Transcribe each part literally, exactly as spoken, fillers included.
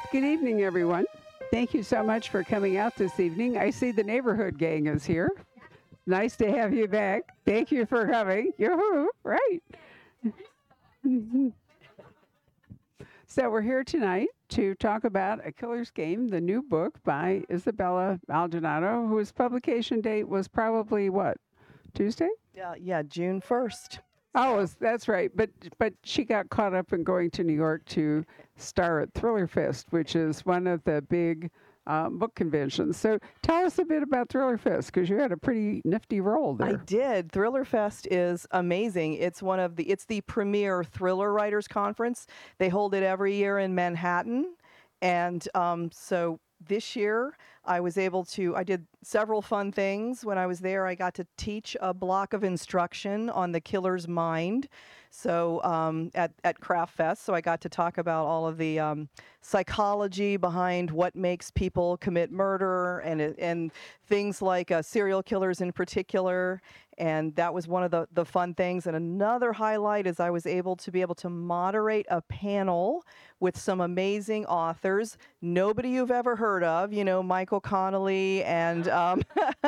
Good evening, everyone. Thank you so much for coming out this evening. I see the neighborhood gang is here. Nice to have you back. Thank you for coming. Yoo-hoo, right. So we're here tonight to talk about A Killer's Game, the new book by Isabella Maldonado, whose publication date was probably what, Tuesday? Yeah, yeah, June first. Oh, is- that's right. But but she got caught up in going to New York to star at Thriller Fest, which is one of the big um, book conventions. So tell us a bit about Thriller Fest, because you had a pretty nifty role there. I did. Thriller Fest is amazing. It's one of the it's the premier thriller writers conference. They hold it every year in Manhattan, and um, so this year I was able to. I did several fun things when I was there. I got to teach a block of instruction on the killer's mind. So um, at at Craft Fest, so I got to talk about all of the um, psychology behind what makes people commit murder, and it- and things like uh, serial killers in particular. And that was one of the the fun things. And another highlight is I was able to be able to moderate a panel with some amazing authors, nobody you've ever heard of. You know, Michael Connolly and um,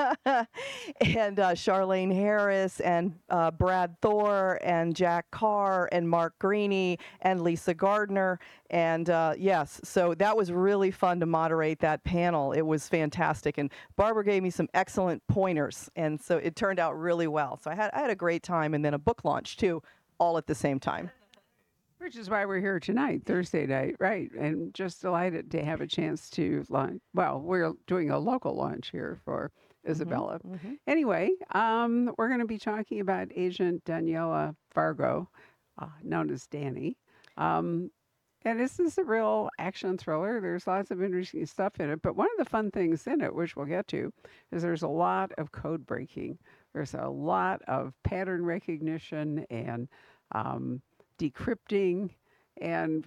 and uh, Charlene Harris and uh, Brad Thor and Jack Carr and Mark Greaney and Lisa Gardner. And uh, yes, so that was really fun to moderate that panel. It was fantastic. And Barbara gave me some excellent pointers. And so it turned out really well. So I had, I had a great time, and then a book launch too, all at the same time. Which is why we're here tonight, Thursday night, right? And just delighted to have a chance to launch. Well, we're doing a local launch here for Isabella. Mhm. Anyway, um, we're going to be talking about Agent Daniela Fargo, uh, known as Danny. Um, and this is a real action thriller. There's lots of interesting stuff in it. But one of the fun things in it, which we'll get to, is there's a lot of code breaking. There's a lot of pattern recognition and um, decrypting, and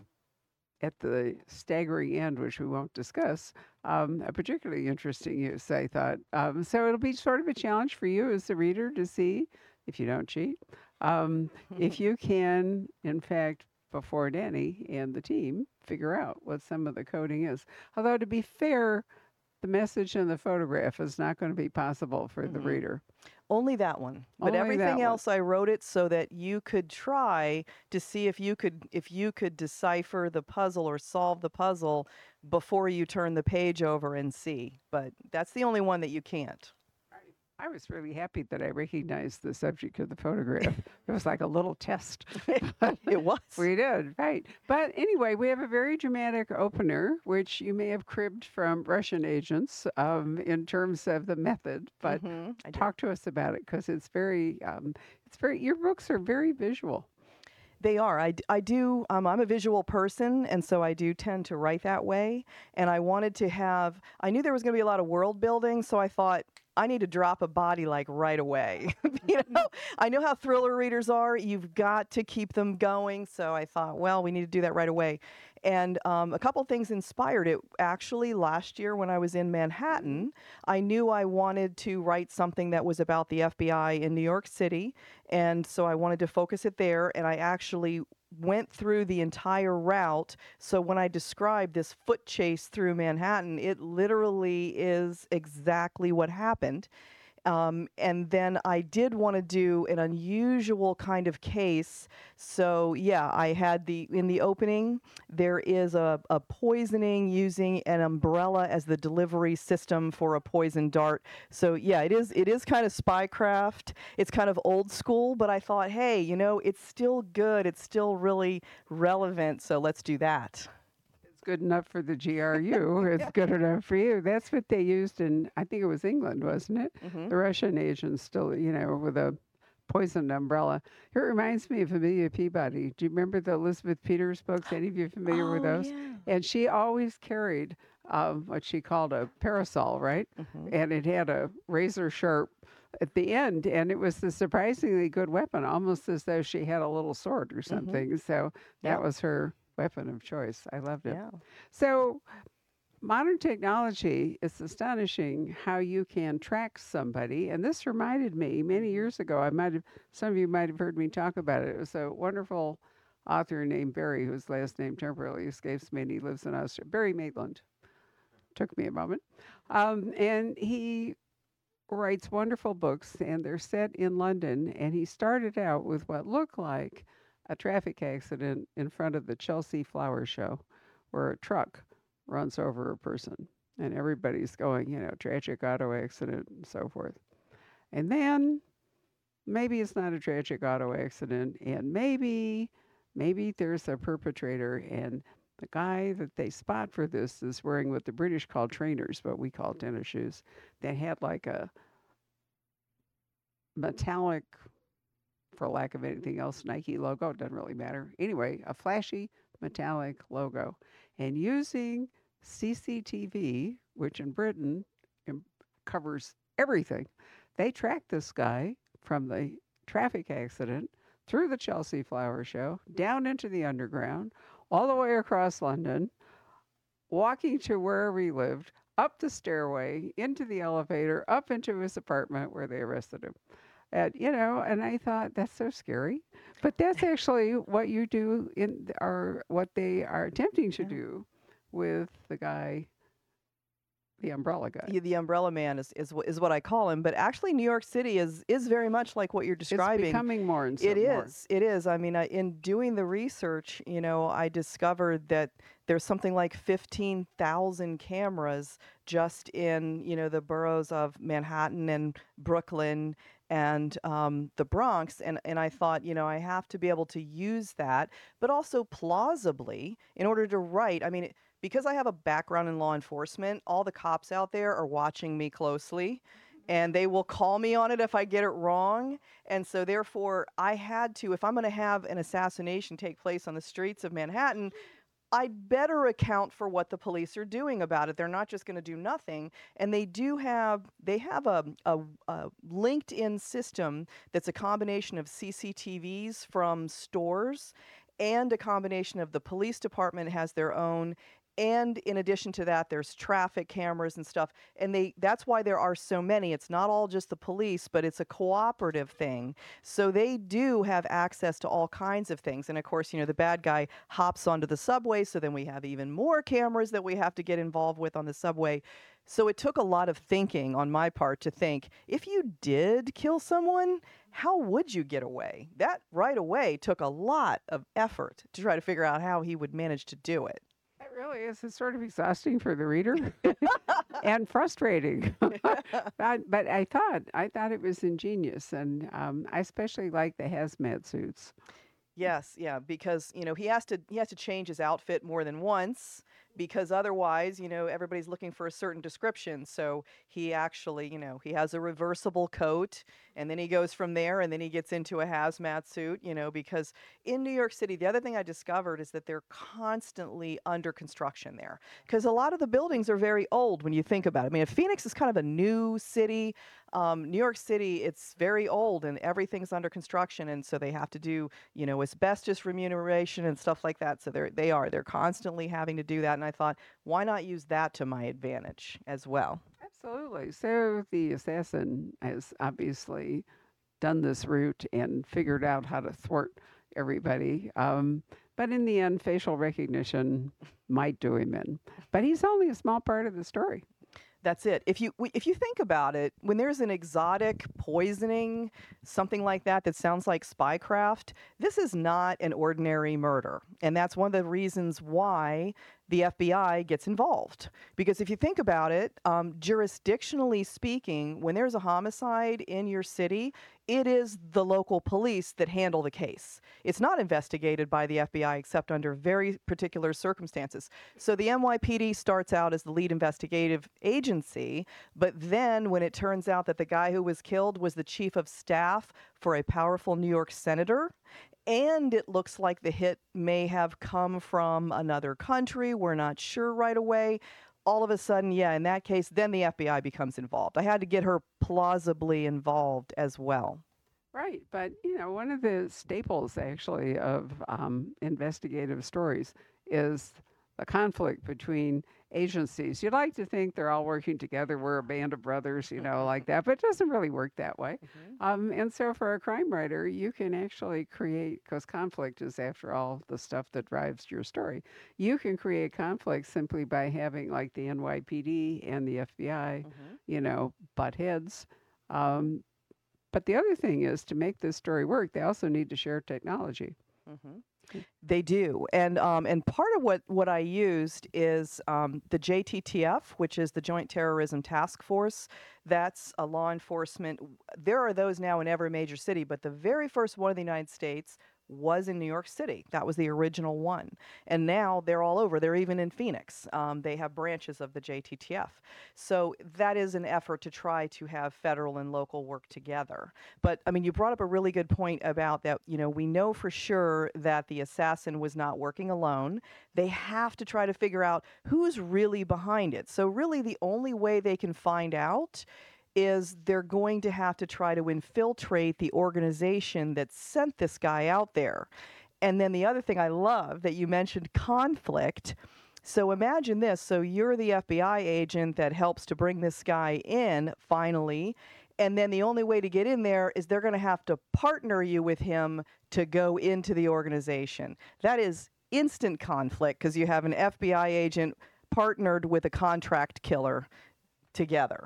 at the staggering end, which we won't discuss, um, a particularly interesting use, I thought. Um, so it'll be sort of a challenge for you as the reader to see, if you don't cheat, um, if you can, in fact, before Danny and the team, figure out what some of the coding is. Although, to be fair, the message in the photograph is not going to be possible for the Mhm. reader. Only that one. But Only that everything one. else I wrote it so that you could try to see if you could if you could decipher the puzzle or solve the puzzle before you turn the page over and see. But that's the only one that you can't. I was really happy that I recognized the subject of the photograph. It was like a little test. It was. We did, right. But anyway, we have a very dramatic opener, which you may have cribbed from Russian agents um, in terms of the method. But Mhm, I did. talk to us about it, because it's very, um, it's very. Your books are very visual. They are. I, d- I do. Um, I'm a visual person, and so I do tend to write that way. And I wanted to have. I knew there was going to be a lot of world building, so I thought I need to drop a body like right away. you know, I know how thriller readers are. You've got to keep them going. So I thought, well, we need to do that right away. And um, a couple things inspired it. Actually, last year when I was in Manhattan, I knew I wanted to write something that was about the F B I in New York City. And so I wanted to focus it there. And I actually went through the entire route. So when I described this foot chase through Manhattan, it literally is exactly what happened. Um, and then I did want to do an unusual kind of case. So yeah, I had the, in the opening, there is a, a poisoning using an umbrella as the delivery system for a poison dart. So yeah, it is, it is kind of spycraft. It's kind of old school, but I thought, hey, you know, it's still good. It's still really relevant. So let's do that. Good enough for the G R U. It's good enough for you. That's what they used in, I think it was England, wasn't it? Mhm. The Russian agents still, you know, with a poisoned umbrella. It reminds me of Amelia Peabody. Do you remember the Elizabeth Peters books? Any of you familiar with Oh, those? yeah. And she always carried um, what she called a parasol, right? Mhm. And it had a razor sharp at the end, and it was a surprisingly good weapon, almost as though she had a little sword or something. So that Yeah. was her weapon of choice. I loved it. Yeah. So modern technology, it's astonishing how you can track somebody. And this reminded me many years ago, I might have, some of you might have heard me talk about it. It was a wonderful author named Barry, whose last name temporarily escapes me, and he lives in Australia. Barry Maitland. Took me a moment. Um, and he writes wonderful books, and they're set in London. And he started out with what looked like a traffic accident in front of the Chelsea Flower Show, where a truck runs over a person. And everybody's going, you know, tragic auto accident and so forth. And then maybe it's not a tragic auto accident, and maybe maybe there's a perpetrator, and the guy that they spot for this is wearing what the British call trainers, but we call tennis shoes. They had like a metallic, for lack of anything else, Nike logo. It doesn't really matter. Anyway, a flashy metallic logo. And using C C T V, which in Britain um, covers everything, they tracked this guy from the traffic accident through the Chelsea Flower Show, down into the underground, all the way across London, walking to wherever he lived, up the stairway, into the elevator, up into his apartment where they arrested him. And, you know, and I thought that's so scary. But that's actually what you do in, or what they are attempting to Yeah. do with the guy, the umbrella guy. Yeah, the umbrella man is, is wh- is what I call him, but actually New York City is is very much like what you're It's describing. becoming more and so It more. is. It is. I mean, I, in doing the research, you know, I discovered that there's something like fifteen thousand cameras just in, you know, the boroughs of Manhattan and Brooklyn and um, the Bronx. And, and I thought, you know, I have to be able to use that, but also plausibly in order to write. I mean, it, because I have a background in law enforcement, all the cops out there are watching me closely and they will call me on it if I get it wrong. And so therefore I had to, if I'm going to have an assassination take place on the streets of Manhattan, I'd better account for what the police are doing about it. They're not just going to do nothing. And they do have, they have a, a, a linked-in system that's a combination of C C T Vs from stores and a combination of the police department has their own. And in addition to that, there's traffic cameras and stuff. And they that's why there are so many. It's not all just the police, but it's a cooperative thing. So they do have access to all kinds of things. And of course, you know, the bad guy hops onto the subway. So then we have even more cameras that we have to get involved with on the subway. So it took a lot of thinking on my part to think, if you did kill someone, how would you get away? That right away took a lot of effort to try to figure out how he would manage to do it. It really is. It's sort of exhausting for the reader and frustrating. but, but I thought I thought it was ingenious, and um, I especially like the hazmat suits. Yes, yeah, because you know he has to he has to change his outfit more than once because otherwise, you know, everybody's looking for a certain description. So he actually, you know, he has a reversible coat and then he goes from there and then he gets into a hazmat suit, you know, because in New York City, the other thing I discovered is that they're constantly under construction there because a lot of the buildings are very old when you think about it. I mean, Phoenix is kind of a new city. Um, New York City, it's very old and everything's under construction. And so they have to do, you know, asbestos remuneration and stuff like that. So they're, they are, they're constantly having to do that. And I thought, why not use that to my advantage as well? Absolutely. So the assassin has obviously done this route and figured out how to thwart everybody. Um, but in the end, facial recognition might do him in. But he's only a small part of the story. That's it. If you if you think about it, when there's an exotic poisoning, something like that that sounds like spycraft, this is not an ordinary murder. And that's one of the reasons why the F B I gets involved. Because if you think about it, um, jurisdictionally speaking, when there's a homicide in your city, it is the local police that handle the case. It's not investigated by the F B I except under very particular circumstances. So the N Y P D starts out as the lead investigative agency, but then when it turns out that the guy who was killed was the chief of staff for a powerful New York senator, and it looks like the hit may have come from another country, we're not sure right away, all of a sudden, yeah, in that case, then the F B I becomes involved. I had to get her plausibly involved as well. Right. But, you know, one of the staples actually of um, investigative stories is a conflict between agencies. You'd like to think they're all working together. We're a band of brothers, you know, like that, but it doesn't really work that way. Mm-hmm. Um, and so for a crime writer, you can actually create, because conflict is, after all, the stuff that drives your story. You can create conflict simply by having like the N Y P D and the F B I, Mm-hmm. you know, butt heads. Um, but the other thing is to make this story work, they also need to share technology. Mm-hmm. They do, and um, and part of what what I used is um, the J T T F, which is the Joint Terrorism Task Force. That's a law enforcement. There are those now in every major city, but the very first one in the United States was in New York City. That was the original one, and now they're all over. They're even in Phoenix. Um, they have branches of the J T T F. So that is an effort to try to have federal and local work together. But I mean, you brought up a really good point about that. You know, we know for sure that the assassin was not working alone. They have to try to figure out who's really behind it. So really, the only way they can find out is they're going to have to try to infiltrate the organization that sent this guy out there. And then the other thing I love that you mentioned, conflict. So imagine this. So you're the F B I agent that helps to bring this guy in finally. And then the only way to get in there is they're going to have to partner you with him to go into the organization. That is instant conflict because you have an F B I agent partnered with a contract killer together.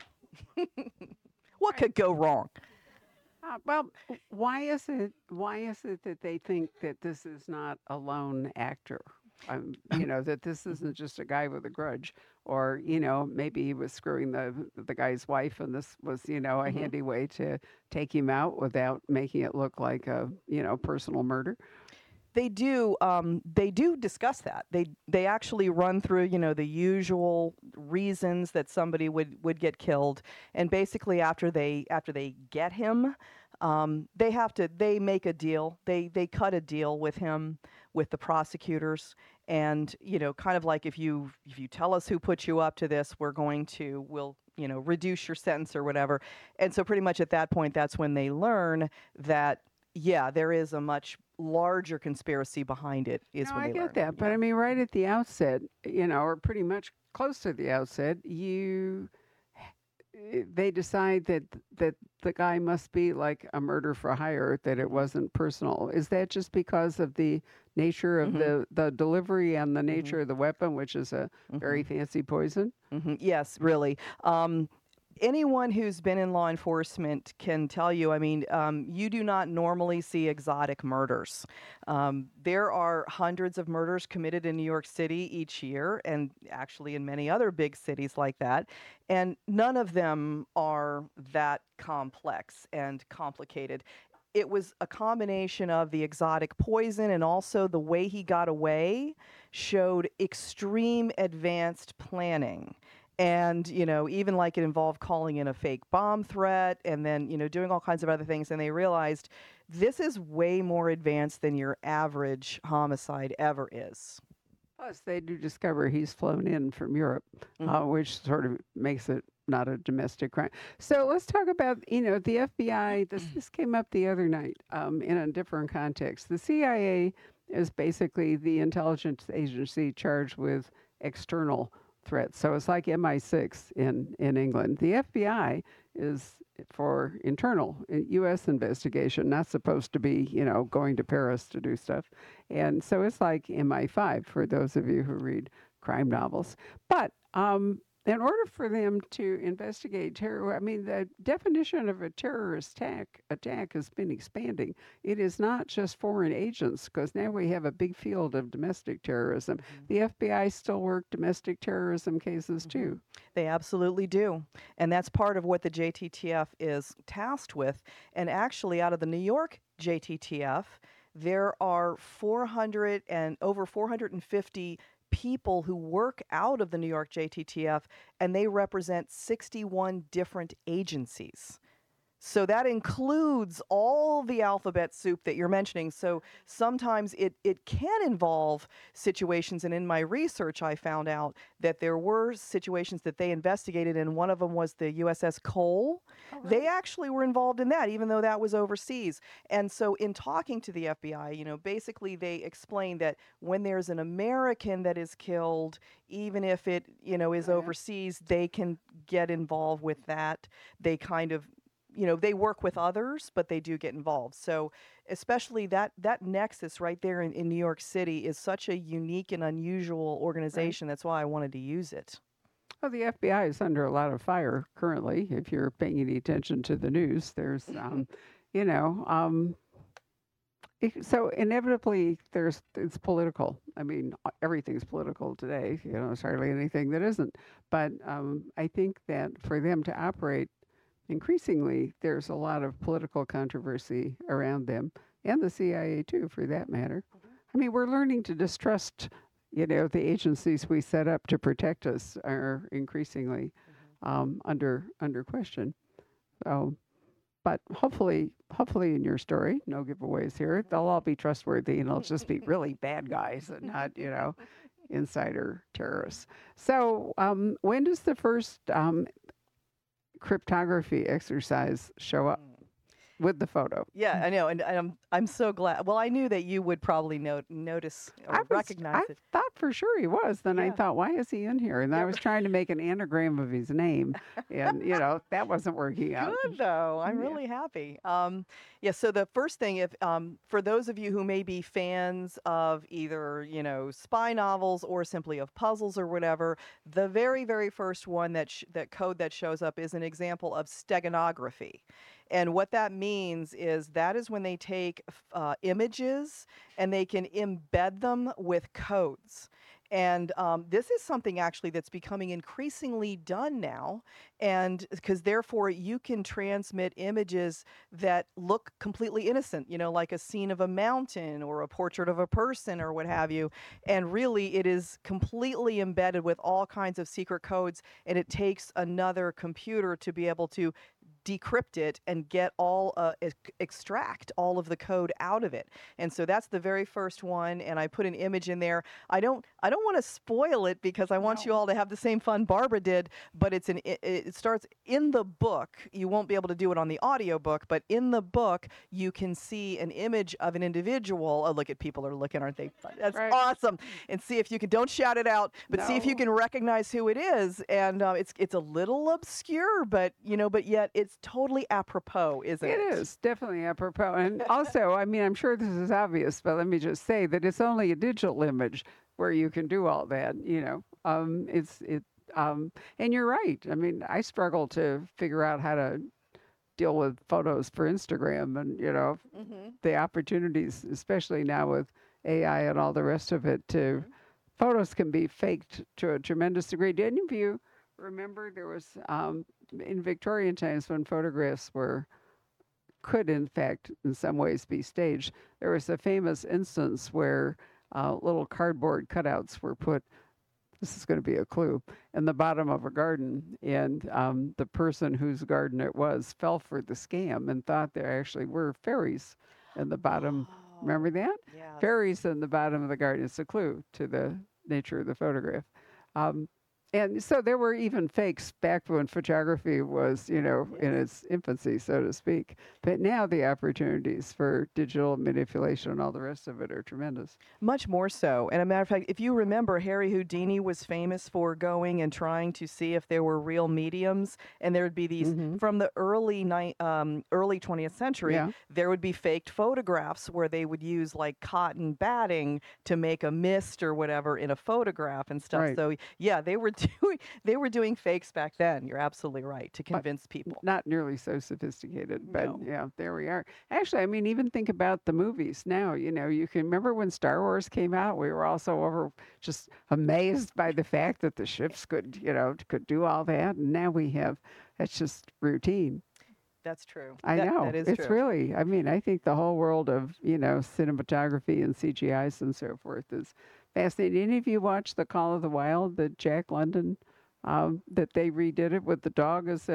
What could go wrong? Uh, well, why is it why is it that they think that this is not a lone actor? Um, you know, that this isn't just a guy with a grudge, or you know, maybe he was screwing the the guy's wife, and this was you know a Mm-hmm. handy way to take him out without making it look like a you know personal murder. They do. Um, they do discuss that. They they actually run through, you know, the usual reasons that somebody would, would get killed, and basically after they after they get him, um, they have to they make a deal. They they cut a deal with him, with the prosecutors, and you know, kind of like if you if you tell us who put you up to this, we're going to we'll you know reduce your sentence or whatever. And so pretty much at that point, that's when they learn that yeah, there is a much larger conspiracy behind it is No, when I they get learn. that, but Yeah. I mean, right at the outset, you know, or pretty much close to the outset, you eh, they decide that that the guy must be like a murder for hire, that it wasn't personal. Is that just because of the nature of Mm-hmm. the the delivery and the Mm-hmm. nature of the weapon, which is a very Mm-hmm. fancy poison? Mm-hmm. Yes, really. Um, anyone who's been in law enforcement can tell you, I mean, um, you do not normally see exotic murders. Um, there are hundreds of murders committed in New York City each year, and actually in many other big cities like that. And none of them are that complex and complicated. It was a combination of the exotic poison and also the way he got away showed extreme advanced planning. And, you know, even like it involved calling in a fake bomb threat and then, you know, doing all kinds of other things. And they realized this is way more advanced than your average homicide ever is. Plus, they do discover he's flown in from Europe, Mhm. uh, which sort of makes it not a domestic crime. So let's talk about, you know, the F B I. This this came up the other night um, in a different context. The C I A is basically the intelligence agency charged with external threats. So it's like M I six in, in England. The F B I is for internal uh, U S investigation, not supposed to be, you know, going to Paris to do stuff. And so it's like M I five for those of you who read crime novels. But um, in order for them to investigate terror, I mean, the definition of a terrorist attack attack has been expanding. It is not just foreign agents, because now we have a big field of domestic terrorism. Mhm. The F B I still work domestic terrorism cases Mhm. too. They absolutely do. And that's part of what the J T T F is tasked with. And actually, out of the New York J T T F, there are four hundred and over four hundred fifty people who work out of the New York J T T F, and they represent sixty-one different agencies. So that includes all the alphabet soup that you're mentioning. So sometimes it, it can involve situations, and in my research, I found out that there were situations that they investigated, and one of them was the U S S Cole. Oh, They really? actually were involved in that, even though that was overseas. And so, in talking to the F B I, you know, basically they explained that when there's an American that is killed, even if it, you know, is Right. overseas, they can get involved with that. They kind of, you know, they work with others, but they do get involved. So especially that that nexus right there in, in New York City is such a unique and unusual Right. organization. That's why I wanted to use it. Well, the F B I is under a lot of fire currently. If you're paying any attention to the news, there's, um, you know, um, it- so inevitably there's it's political. I mean, uh, everything's political today. You know, there's hardly anything that isn't. But um, I think that for them to operate increasingly, there's a lot of political controversy around them, and the C I A too, for that matter. I mean, we're learning to distrust, you know, the agencies we set up to protect us are increasingly um, under under question. So, but hopefully, hopefully in your story, no giveaways here. They'll all be trustworthy, and they'll just be really bad guys and not, you know, insider terrorists. So, um, when does the first um, cryptography exercise show up with the photo? Yeah, I know, and I'm I'm so glad. Well, I knew that you would probably note, notice I or was, recognize I it. thought for sure he was. Then I Yeah. thought, why is he in here? And I was trying to make an anagram of his name, and you know that wasn't working out. Good though. I'm Yeah. really happy. Um, yeah. So the first thing, if um, for those of you who may be fans of either you know spy novels or simply of puzzles or whatever, the very very first one that sh- that code that shows up is an example of steganography. And what that means is that is when they take f- uh, images and they can embed them with codes. And um, this is something actually that's becoming increasingly done now. And because therefore you can transmit images that look completely innocent, you know, like a scene of a mountain or a portrait of a person or what have you. And really, it is completely embedded with all kinds of secret codes. And it takes another computer to be able to decrypt it and get all uh, ex- extract all of the code out of it. And so that's the very first one, and I put an image in there. I don't I don't want to spoil it because I want you No. all to have the same fun Barbara did, but it's an it, it starts in the book. You won't be able to do it on the audio book, but in the book you can see an image of an individual. Oh, look at people are looking, aren't they? That's Right. awesome. And see if you can, don't shout it out, but see if you No. can recognize who it is. And uh, it's it's a little obscure, but you know, but yet it's totally apropos, isn't it? It is definitely apropos. And also, I mean, I'm sure this is obvious, but let me just say that it's only a digital image where you can do all that, you know. Um, it's, it, um, and you're right. I mean, I struggle to figure out how to deal with photos for Instagram and, you know, Mm-hmm. the opportunities, especially now with A I and all the rest of it, to photos can be faked to a tremendous degree. Did any of you remember there was um, in Victorian times when photographs were could in fact in some ways be staged? There was a famous instance where uh, little cardboard cutouts were put. This is going to be a clue in the bottom of a garden, and um, the person whose garden it was fell for the scam and thought there actually were fairies in the bottom. Remember that? Yeah. Fairies in the bottom of the garden. It's a clue to the nature of the photograph. Um, and so there were even fakes back when photography was, you know, in its infancy, so to speak. But now the opportunities for digital manipulation and all the rest of it are tremendous. Much more so. And a matter of fact, if you remember, Harry Houdini was famous for going and trying to see if there were real mediums, and there would be these Mhm. from the early ni- um, early twentieth century. Yeah. There would be faked photographs where they would use like cotton batting to make a mist or whatever in a photograph and stuff. Right. So yeah, they were doing they were doing fakes back then. You're absolutely right to But convince people. Not nearly so sophisticated, but No. yeah, there we are. Actually, I mean, even think about the movies now. You know, you can remember when Star Wars came out, we were all so over just amazed by the fact that the ships could, you know, could do all that. And now we have, it's just routine. That's true. I That- know. that is It's true. really, I mean, I think the whole world of, you know, cinematography and C G Is and so forth is fascinating. Any of you watch The Call of the Wild, the Jack London, um, that they redid it with the dog as a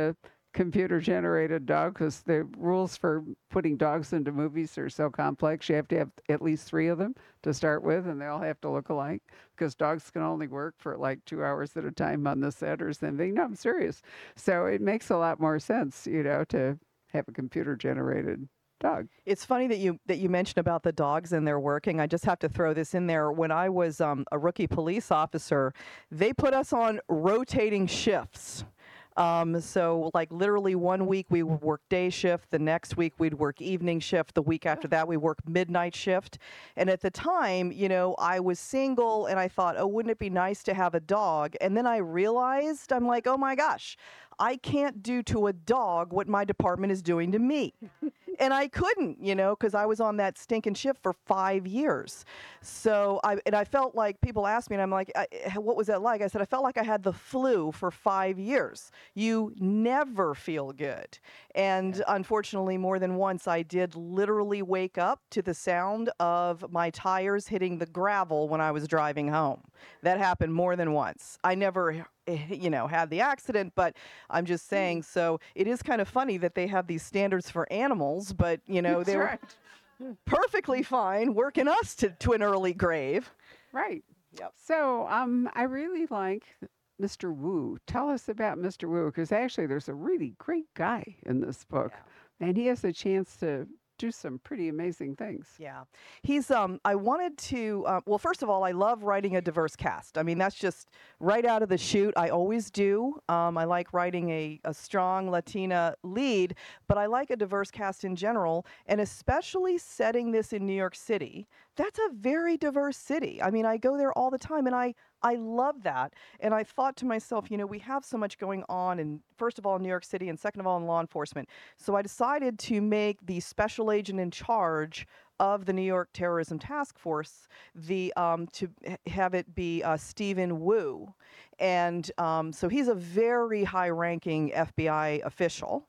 computer generated dog because the rules for putting dogs into movies are so complex. You have to have at least three of them to start with, and they all have to look alike because dogs can only work for like two hours at a time on the set or something. No, I'm serious. So it makes a lot more sense, you know, to have a computer generated dog. It's funny that you that you mentioned about the dogs and their working. I just have to throw this in there. When I was um, a rookie police officer, they put us on rotating shifts. Um, so like literally one week we would work day shift, the next week we'd work evening shift, the week after that we work midnight shift. And at the time, you know, I was single and I thought, oh, wouldn't it be nice to have a dog? And then I realized, I'm like, oh my gosh, I can't do to a dog what my department is doing to me. And I couldn't, you know, because I was on that stinking shift for five years. So I and I felt like people asked me, and I'm like, I, what was that like? I said, I felt like I had the flu for five years. You never feel good. And yeah. Unfortunately, more than once, I did literally wake up to the sound of my tires hitting the gravel when I was driving home. That happened more than once. I never you know, had the accident, but I'm just saying, so it is kind of funny that they have these standards for animals, but, you know, they're right. perfectly fine working us to, to an early grave. Right. Yep. So um, I really like Mister Wu. Tell us about Mister Wu, because actually there's a really great guy in this book, yeah. and he has a chance to do some pretty amazing things. Yeah. He's, um, I wanted to, uh, well, first of all, I love writing a diverse cast. I mean, that's just right out of the chute. I always do. Um, I like writing a, a strong Latina lead, but I like a diverse cast in general, and especially setting this in New York City. That's a very diverse city. I mean, I go there all the time, and I, I love that. And I thought to myself, you know, we have so much going on, in, first of all, in New York City, and second of all, in law enforcement. So I decided to make the special agent in charge of the New York Terrorism Task Force, the um, to have it be uh, Stephen Wu. And um, so he's a very high-ranking F B I official.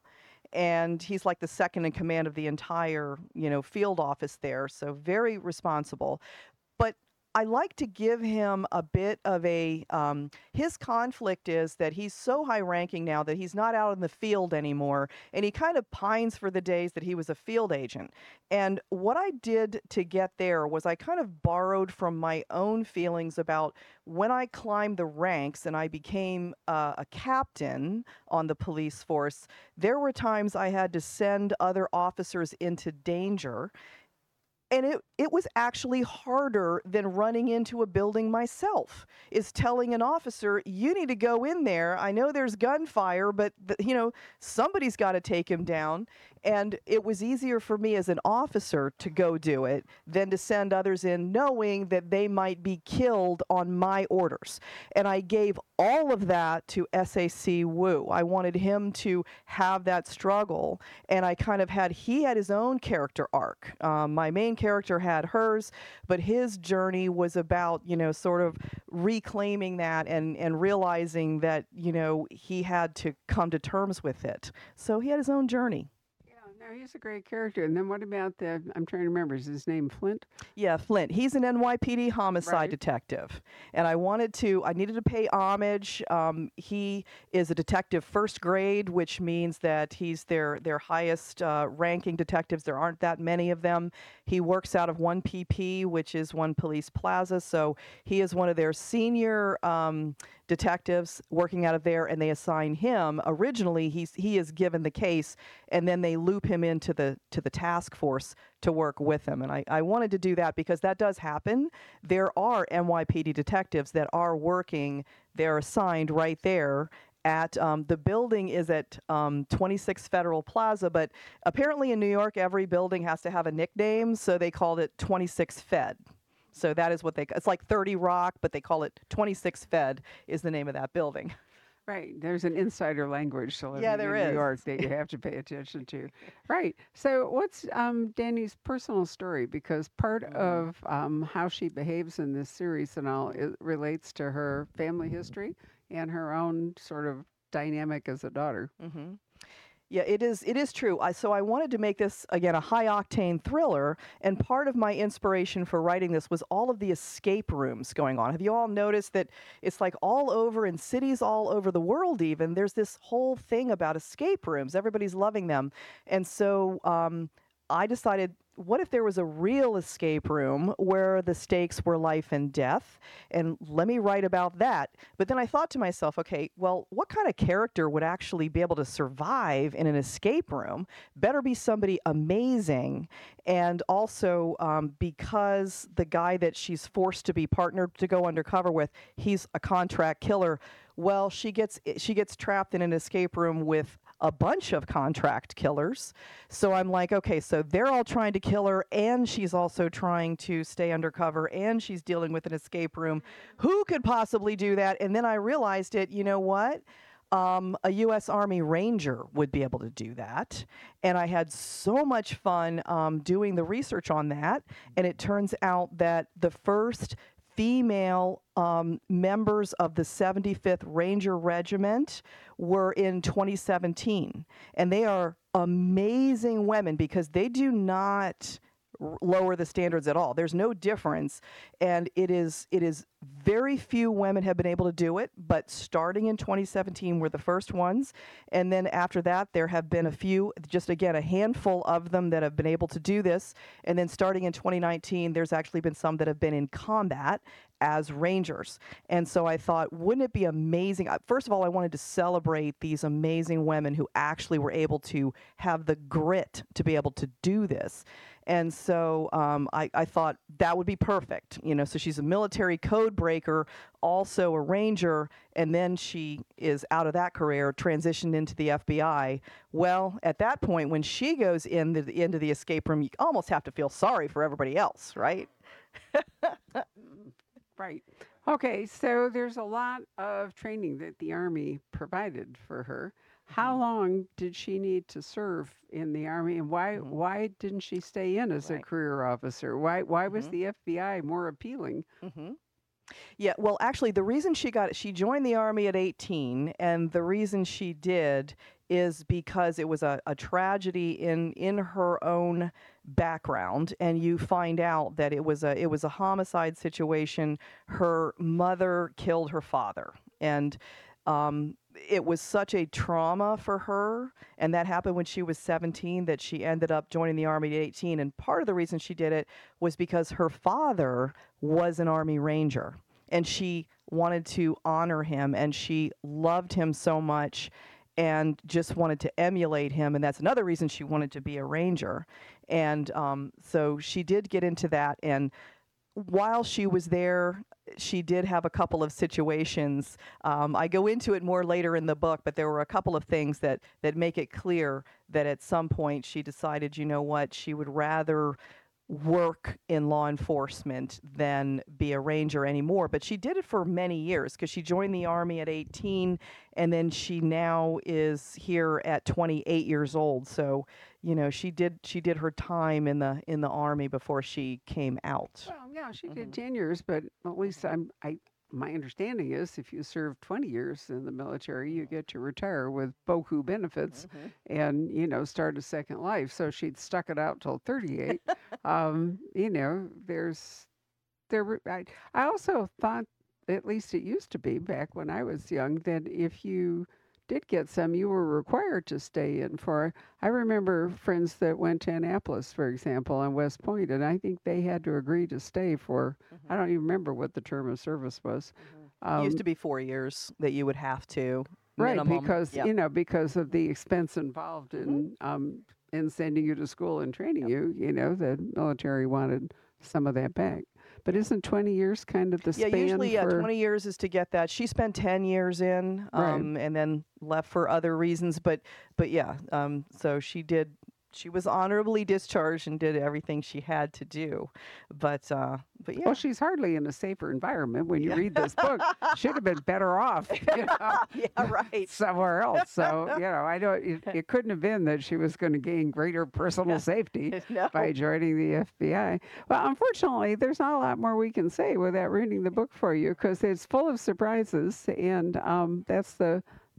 And he's like the second in command of the entire, you know, field office there. So very responsible. But I like to give him a bit of a, um, his conflict is that he's so high ranking now that he's not out in the field anymore, and he kind of pines for the days that he was a field agent. And what I did to get there was I kind of borrowed from my own feelings about when I climbed the ranks and I became uh, a captain on the police force. There were times I had to send other officers into danger. And it, it was actually harder than running into a building myself, is telling an officer, you need to go in there. I know there's gunfire, but, the, you know, somebody's got to take him down. And it was easier for me as an officer to go do it than to send others in knowing that they might be killed on my orders. And I gave all of that to S A C Wu. I wanted him to have that struggle. And I kind of had, he had his own character arc. Um, my main character had hers, but his journey was about, you know, sort of reclaiming that and, and realizing that, you know, he had to come to terms with it. So he had his own journey. No, he's a great character. And then what about the, I'm trying to remember, is his name Flint? Yeah, Flint. He's an N Y P D homicide right. detective. And I wanted to, I needed to pay homage. Um, he is a detective first grade, which means that he's their, their highest uh, ranking detectives. There aren't that many of them. He works out of one P P, which is One Police Plaza. So he is one of their senior um, detectives working out of there, and they assign him. Originally, he's, he is given the case, and then they loop him into the to the task force to work with him. And I, I wanted to do that because that does happen. There are N Y P D detectives that are working, they're assigned right there at, um, the building is at um, twenty-six Federal Plaza, but apparently in New York, every building has to have a nickname, so they called it twenty-six Fed. So that is what they, it's like thirty Rock, but they call it twenty-six Fed is the name of that building. Right. There's an insider language to living yeah, there in is. New York that you have to pay attention to. Right. So what's um, Danny's personal story? Because part mm-hmm. of um, how she behaves in this series and all, it relates to her family history and her own sort of dynamic as a daughter. Mm-hmm. Yeah, it is. It is true. I, so I wanted to make this again a high octane thriller, and part of my inspiration for writing this was all of the escape rooms going on. Have you all noticed that it's like all over in cities all over the world? Even there's this whole thing about escape rooms. Everybody's loving them, and so um, I decided, what if there was a real escape room where the stakes were life and death? And let me write about that. But then I thought to myself, okay, well, what kind of character would actually be able to survive in an escape room? Better be somebody amazing. And also, um, because the guy that she's forced to be partnered to go undercover with, he's a contract killer. Well, she gets she gets trapped in an escape room with a bunch of contract killers. So I'm like, okay, so they're all trying to kill her, and she's also trying to stay undercover, and she's dealing with an escape room. Who could possibly do that? And then I realized it, you know what? Um, a U S Army Ranger would be able to do that. And I had so much fun um, doing the research on that. And it turns out that the first female um, members of the seventy-fifth Ranger Regiment were in twenty seventeen. And they are amazing women because they do not r- lower the standards at all. There's no difference. And it is it is very few women have been able to do it, but starting in twenty seventeen were the first ones. And then after that, there have been a few, just again, a handful of them that have been able to do this. And then starting in twenty nineteen, there's actually been some that have been in combat as Rangers. And so I thought, wouldn't it be amazing? uh, First of all, I wanted to celebrate these amazing women who actually were able to have the grit to be able to do this. And so um, I, I thought that would be perfect. You know, so she's a military code breaker, also a Ranger, and then she is out of that career, transitioned into the F B I. Well, at that point, when she goes in the, into the escape room, you almost have to feel sorry for everybody else, right? Right. Okay, so there's a lot of training that the Army provided for her. How long did she need to serve in the Army, and why Mhm. why didn't she stay in as a Right. career officer? Why why was Mhm. the F B I more appealing? hmm Yeah, well, actually, the reason she got she joined the Army at eighteen, and the reason she did is because it was a, a tragedy in in her own background, and you find out that it was a it was a homicide situation. Her mother killed her father, and um, it was such a trauma for her, and that happened when she was seventeen, that she ended up joining the Army at eighteen. And part of the reason she did it was because her father was an Army Ranger, and she wanted to honor him, and she loved him so much and just wanted to emulate him. And that's another reason she wanted to be a Ranger. And um, so she did get into that. And while she was there, she did have a couple of situations. Um, I go into it more later in the book, but there were a couple of things that, that make it clear that at some point she decided, you know what, she would rather work in law enforcement than be a Ranger anymore. But she did it for many years because she joined the Army at eighteen, and then she now is here at twenty-eight years old. So, you know, she did she did her time in the in the Army before she came out. Well, yeah, she did Mhm. ten years, but at least I'm I my understanding is if you serve twenty years in the military, you get to retire with bohu benefits Mhm. and, you know, start a second life. So she'd stuck it out till thirty-eight. um, you know, there's there were I, I also thought, at least it used to be back when I was young, that if you did get some, you were required to stay in for. I remember friends that went to Annapolis, for example, and West Point, and I think they had to agree to stay for. I Mhm. don't even remember what the term of service was. It used Um, to be four years that you would have to right, minimum. because Yep. you know, because of the expense involved Mhm. in um, in sending you to school and training Yep. you. You know, the military wanted some of that back. But isn't twenty years kind of the Yeah, span usually, yeah, for? twenty years is to get that. She spent ten years in, Right. um, and then left for other reasons. But, but yeah, um, so she did. She was honorably discharged and did everything she had to do. But, uh, but yeah, Well, she's hardly in a safer environment when you Yeah. read this book. Should have been better off, you know, yeah, right. somewhere else. So, you know, I don't. It, it couldn't have been that she was going to gain greater personal safety No. by joining the F B I. Well, unfortunately, there's not a lot more we can say without reading the book for you because it's full of surprises, and um, that's the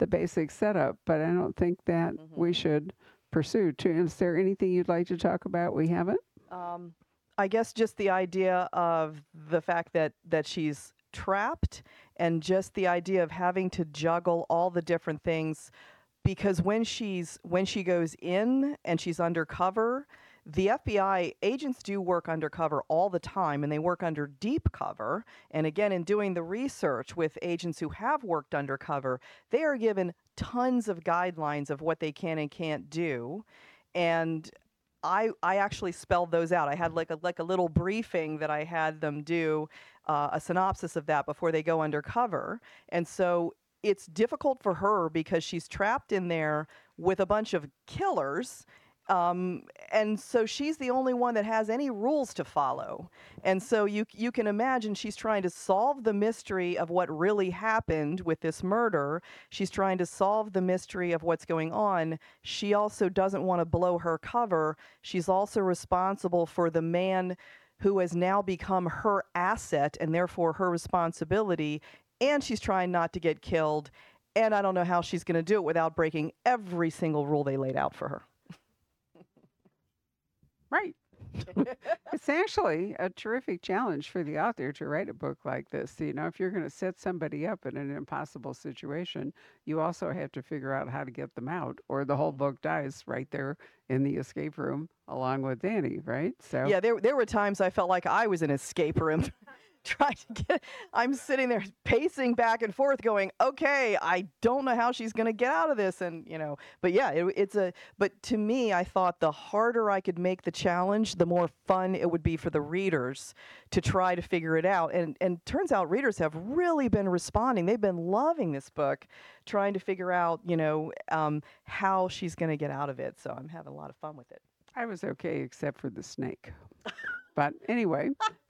the basic setup, but I don't think that we Mhm. should pursue. To, is there anything you'd like to talk about we haven't? Um, I guess just the idea of the fact that that she's trapped, and just the idea of having to juggle all the different things, because when she's when she goes in and she's undercover, the F B I agents do work undercover all the time, and they work under deep cover. And again, in doing the research with agents who have worked undercover, they are given tons of guidelines of what they can and can't do. And I I actually spelled those out. I had like a like a little briefing that I had them do, uh, a synopsis of that before they go undercover. And so it's difficult for her because she's trapped in there with a bunch of killers. Um, and so she's the only one that has any rules to follow. And so you you can imagine she's trying to solve the mystery of what really happened with this murder. She's trying to solve the mystery of what's going on. She also doesn't want to blow her cover. She's also responsible for the man who has now become her asset and therefore her responsibility. And she's trying not to get killed. And I don't know how she's going to do it without breaking every single rule they laid out for her. Right. It's actually a terrific challenge for the author to write a book like this. You know, if you're going to set somebody up in an impossible situation, you also have to figure out how to get them out, or the whole book dies right there in the escape room along with Danny, right? So Yeah, there there were times I felt like I was in an escape room trying to get, I'm sitting there pacing back and forth going, okay, I don't know how she's going to get out of this. And, you know, but yeah, it, it's a, but to me, I thought the harder I could make the challenge, the more fun it would be for the readers to try to figure it out. And, and turns out readers have really been responding. They've been loving this book, trying to figure out, you know, um, how she's going to get out of it. So I'm having a lot of fun with it. I was okay except for the snake. But anyway,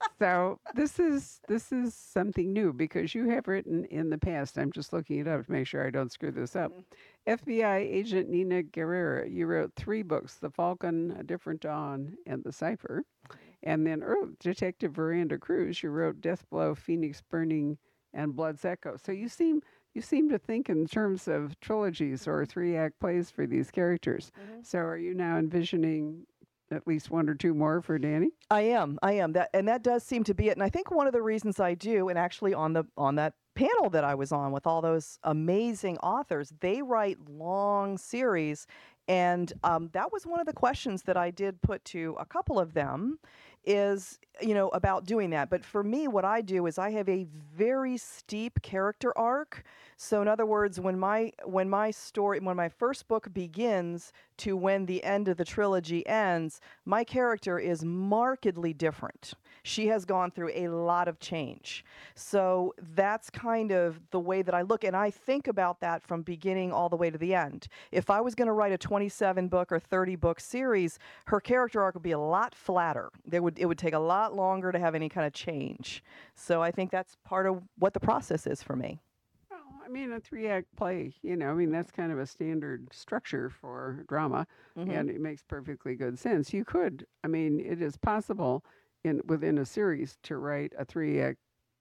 so this is this is something new because you have written in the past. I'm just looking it up to make sure I don't screw this up. F B I agent Nina Guerrera, you wrote three books: The Falcon, A Different Dawn, and The Cipher. And then early, Detective Veranda Cruz, you wrote Death Blow, Phoenix Burning, and Blood's Echo. So you seem you seem to think in terms of trilogies or three-act plays for these characters. Mm-hmm. So are you now envisioning at least one or two more for Danny? I am. I am. That and that does seem to be it. And I think one of the reasons I do, and actually on the on that panel that I was on with all those amazing authors, they write long series. And um, that was one of the questions that I did put to a couple of them is, you know, about doing that. But for me, what I do is I have a very steep character arc. So in other words, when my when my story, when my first book begins to when the end of the trilogy ends, my character is markedly different. She has gone through a lot of change. So that's kind of the way that I look. And I think about that from beginning all the way to the end. If I was going to write a twenty-seven book or thirty book series, her character arc would be a lot flatter. There would it would take a lot longer to have any kind of change. So I think that's part of what the process is for me. Well, I mean, a three-act play, you know, I mean, that's kind of a standard structure for drama, Mm-hmm. and it makes perfectly good sense. You could, I mean, it is possible in within a series to write a three-act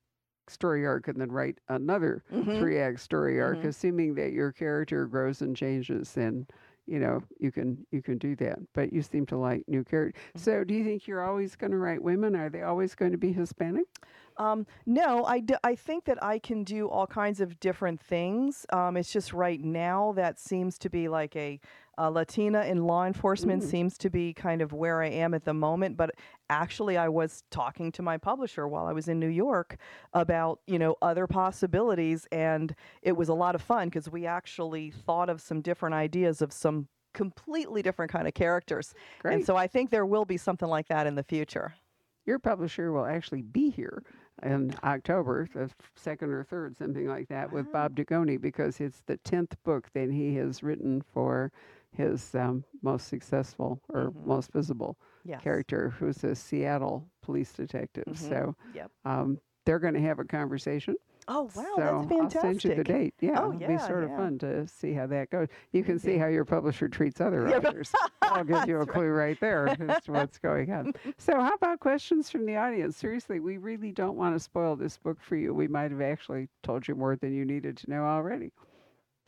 story arc and then write another Mm-hmm. three-act story arc, Mhm. assuming that your character grows and changes, and you know, you can you can do that. But you seem to like new characters. So, do you think you're always going to write women? Are they always going to be Hispanic? Um, no, I, d- I think that I can do all kinds of different things. Um, it's just right now that seems to be like a, a Latina in law enforcement Mm. seems to be kind of where I am at the moment. But actually, I was talking to my publisher while I was in New York about, you know, other possibilities. And it was a lot of fun because we actually thought of some different ideas of some completely different kind of characters. Great. And so I think there will be something like that in the future. Your publisher will actually be here in October, the f- second or third, something like that, with Bob Dugoni, because it's the tenth book that he has written for his um, most successful or Mhm. most visible Yes. character, who's a Seattle police detective. Mhm. So Yep. um, they're going to have a conversation. Oh, wow, so that's fantastic. I'll send you the date. Yeah, Oh, it'll yeah, be sort of yeah. fun to see how that goes. You can see Maybe. how your publisher treats other Yeah. authors. I'll give you a That's right. clue right there as to what's going on. So how about questions from the audience? Seriously, we really don't want to spoil this book for you. We might have actually told you more than you needed to know already.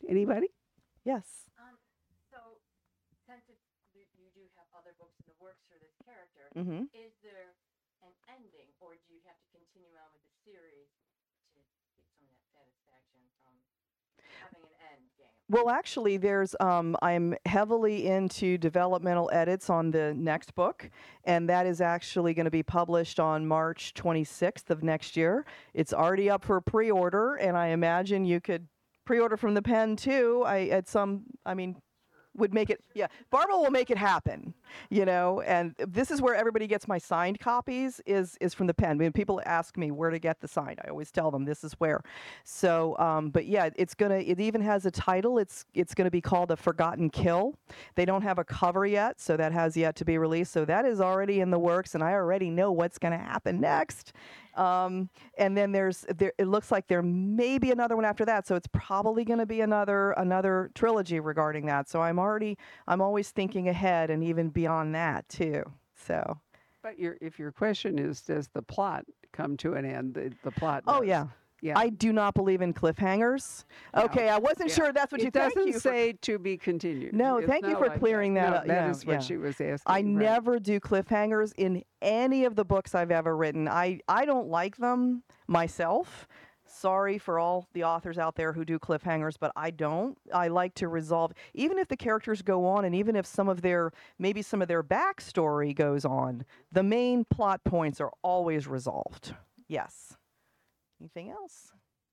Anybody? Yes. Um, so since it's, you, you do have other books in the works for this character, Mm-hmm. is there an ending, or do you have to continue on with the series to get some of that satisfaction from having an end game? Well, actually, there's um, I'm heavily into developmental edits on the next book, and that is actually going to be published on March twenty-sixth of next year. It's already up for pre-order, and I imagine you could pre-order from the pen too. I at some, I mean, would make it, yeah, Barbara will make it happen, you know, and this is where everybody gets my signed copies is is from the pen. When people ask me where to get the signed, I always tell them this is where. So, um, but yeah, it's gonna, it even has a title. It's it's gonna be called A Forgotten Kill. They don't have a cover yet, so that has yet to be released. So that is already in the works, and I already know what's gonna happen next. Um, and then there's there. It looks like there may be another one after that, so it's probably going to be another another trilogy regarding that. So I'm already I'm always thinking ahead and even beyond that too. So. But your if your question is, does the plot come to an end? The, the plot. Oh does. yeah. Yeah. I do not believe in cliffhangers. No. Okay, I wasn't Yeah. sure that's what it you. Thank doesn't you for- say to be continued. No, It's thank you not for like clearing that No, up. that Yeah, is what yeah. she was asking. I right. never do cliffhangers in any of the books I've ever written. I, I don't like them myself. Sorry for all the authors out there who do cliffhangers, but I don't. I like to resolve, even if the characters go on and even if some of their, maybe some of their backstory goes on, the main plot points are always resolved. Yes. Anything else?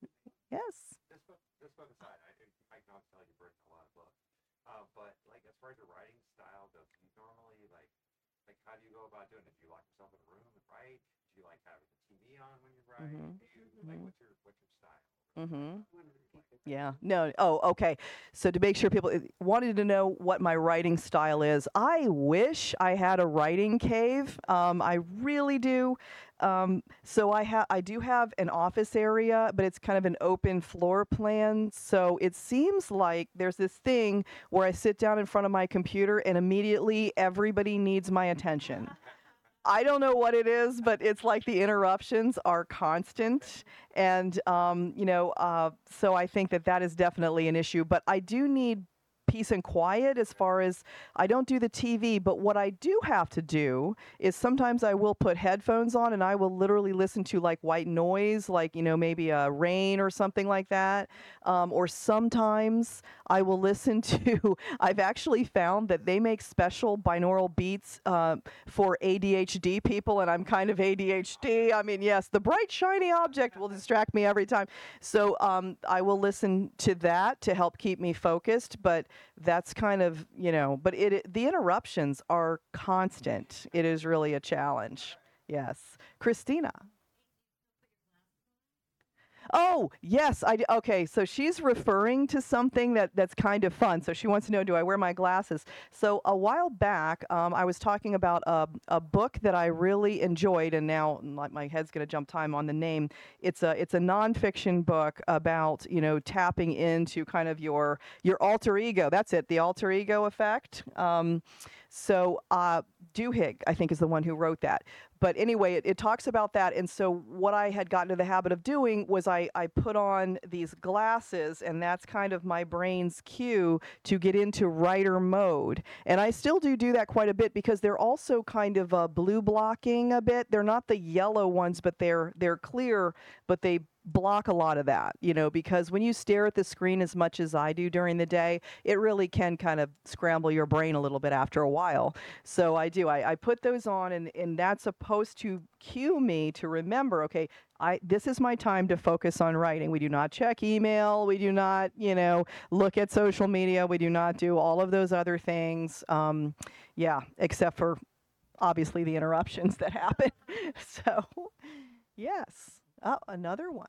Yes. This book, this book aside, I, I can also tell you've written a lot of books. Uh, but like as far as your writing style goes, do you normally like, like how do you go about doing it? Do you lock yourself in a room and write? Do you like having the T V on when you write? Mhm. Do you like what's your what's your style? Mm-hmm. Yeah. No. Oh, okay. So to make sure people uh, wanted to know what my writing style is, I wish I had a writing cave. Um, I really do. Um, so I have, I do have an office area, but it's kind of an open floor plan. So it seems like there's this thing where I sit down in front of my computer and immediately everybody needs my attention. I don't know what it is, but it's like the interruptions are constant. And, um, you know, uh, so I think that that is definitely an issue. But I do need peace and quiet as far as I don't do the T V, but what I do have to do is sometimes I will put headphones on and I will literally listen to like white noise, like, you know, maybe a rain or something like that. Um, or sometimes I will listen to, I've actually found that they make special binaural beats uh, for A D H D people, and I'm kind of A D H D. I mean, yes, the bright, shiny object will distract me every time. So um, I will listen to that to help keep me focused, but that's kind of, you know, but it, it the interruptions are constant. It is really a challenge. Yes. Christina. Oh, yes, I d- okay, so she's referring to something that, that's kind of fun. So she wants to know, do I wear my glasses? So a while back, um, I was talking about a, a book that I really enjoyed, and now like my head's going to jump time on the name. It's a it's a nonfiction book about, you know, tapping into kind of your your alter ego. That's it, the alter ego effect. Um, so uh, Duhigg, I think, is the one who wrote that. But anyway, it, it talks about that. And so what I had gotten into the habit of doing was I, I put on these glasses, and that's kind of my brain's cue to get into writer mode. And I still do do that quite a bit because they're also kind of uh, blue blocking a bit. They're not the yellow ones, but they're they're clear, but they block a lot of that, you know, because when you stare at the screen as much as I do during the day, it really can kind of scramble your brain a little bit after a while. So I do, I, I put those on, and, and that's supposed to cue me to remember, okay, I, this is my time to focus on writing. We do not check email. We do not, you know, look at social media. We do not do all of those other things. Um, yeah, except for obviously the interruptions that happen. So, yes. Oh, another one.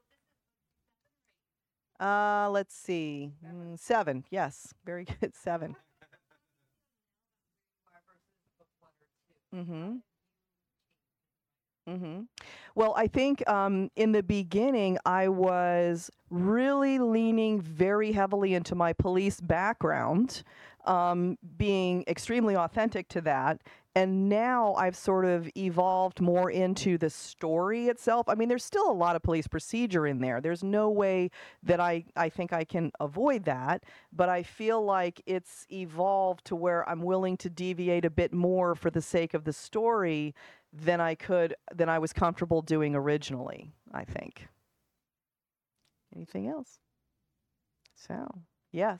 Uh, let's see. Mm, seven. Yes. Very good. Seven. Mm-hmm. hmm Well, I think um, in the beginning, I was really leaning very heavily into my police background, um, being extremely authentic to that. And now I've sort of evolved more into the story itself. I mean, there's still a lot of police procedure in there. There's no way that I, I think I can avoid that. But I feel like it's evolved to where I'm willing to deviate a bit more for the sake of the story than I could, than I was comfortable doing originally, I think. Anything else? So, yes.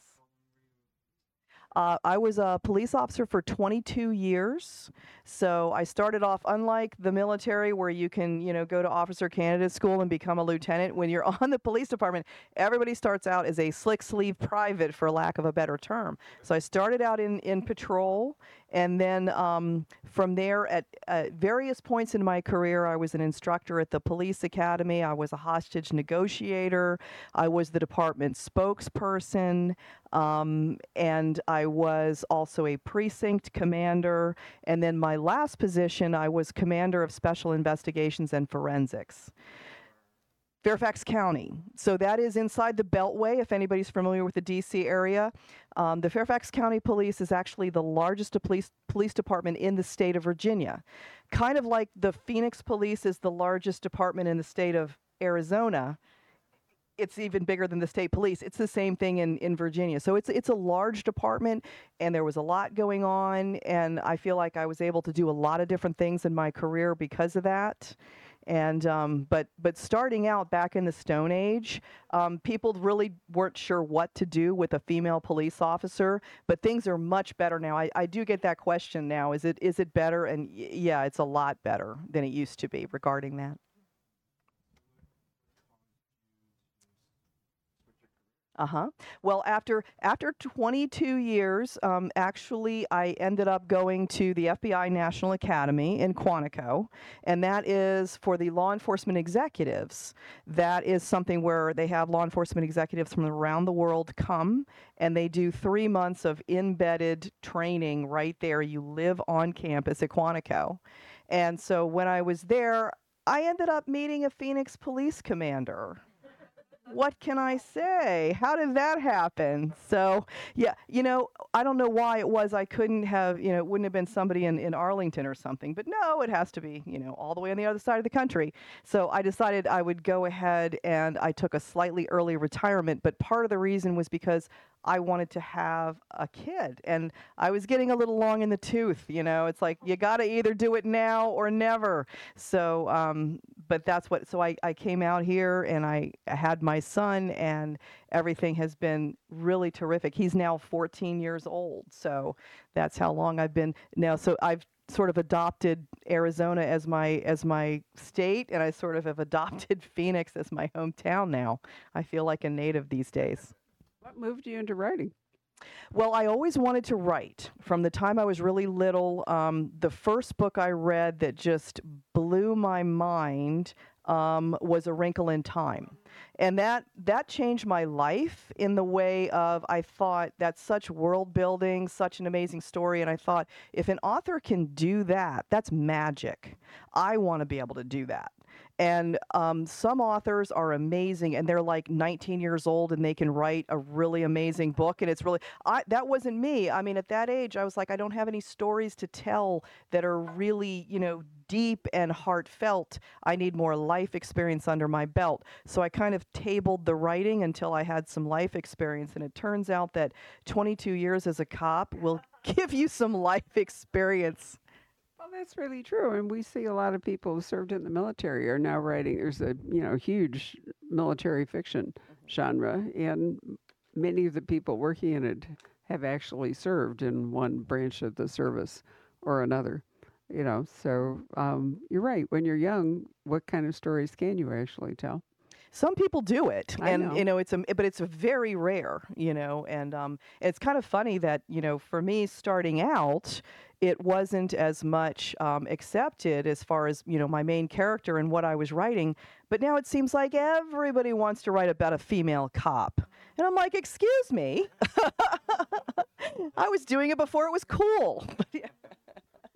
Uh, I was a police officer for twenty-two years. So I started off, unlike the military where you can, you know, go to officer candidate school and become a lieutenant. When you're on the police department, everybody starts out as a slick sleeve private, for lack of a better term. So I started out in, in patrol. And then um, from there, at uh, various points in my career, I was an instructor at the police academy. I was a hostage negotiator. I was the department spokesperson. Um, and I was also a precinct commander. And then my last position, I was commander of special investigations and forensics. Fairfax County. So that is inside the Beltway, if anybody's familiar with the D C area. Um, the Fairfax County Police is actually the largest police, police department in the state of Virginia. Kind of like the Phoenix Police is the largest department in the state of Arizona. It's even bigger than the state police. It's the same thing in, in Virginia. So it's it's a large department, and there was a lot going on, and I feel like I was able to do a lot of different things in my career because of that. And um, but but starting out back in the Stone Age, um, people really weren't sure what to do with a female police officer. But things are much better now. I, I do get that question now. Is it is it better? And y- yeah, it's a lot better than it used to be regarding that. Uh-huh. Well, after after twenty-two years, um, actually, I ended up going to the F B I National Academy in Quantico, and that is for the law enforcement executives. That is something where they have law enforcement executives from around the world come, and they do three months of embedded training right there. You live on campus at Quantico. And so when I was there, I ended up meeting a Phoenix police commander. What can I say? How did that happen? So, yeah, you know, I don't know why it was I couldn't have, you know, it wouldn't have been somebody in, in Arlington or something. But no, it has to be, you know, all the way on the other side of the country. So I decided I would go ahead and I took a slightly early retirement. But part of the reason was because I wanted to have a kid. And I was getting a little long in the tooth, you know. It's like, you got to either do it now or never. So, um, but that's what, so I, I came out here and I had my son, and everything has been really terrific. He's now fourteen years old. So that's how long I've been now. So I've sort of adopted Arizona as my as my state, and I sort of have adopted Phoenix as my hometown now. I feel like a native these days. What moved you into writing? Well, I always wanted to write. From the time I was really little, um, the first book I read that just blew my mind um, was A Wrinkle in Time. And that, that changed my life in the way of, I thought, that's such world building, such an amazing story. And I thought, if an author can do that, that's magic. I want to be able to do that. And um, some authors are amazing, and they're like nineteen years old, and they can write a really amazing book. And it's really, I, that wasn't me. I mean, at that age, I was like, I don't have any stories to tell that are really, you know, deep and heartfelt. I need more life experience under my belt. So I kind of tabled the writing until I had some life experience. And it turns out that twenty-two years as a cop will give you some life experience. Well, that's really true. And we see a lot of people who served in the military are now writing. There's a, you know, huge military fiction genre, and many of the people working in it have actually served in one branch of the service or another. You know, so um, you're right. When you're young, what kind of stories can you actually tell? Some people do it, I and know. you know it's a, but it's a very rare, you know, and um, it's kind of funny that, you know, for me starting out, it wasn't as much um, accepted as far as, you know, my main character and what I was writing, but now it seems like everybody wants to write about a female cop, and I'm like, excuse me, I was doing it before it was cool.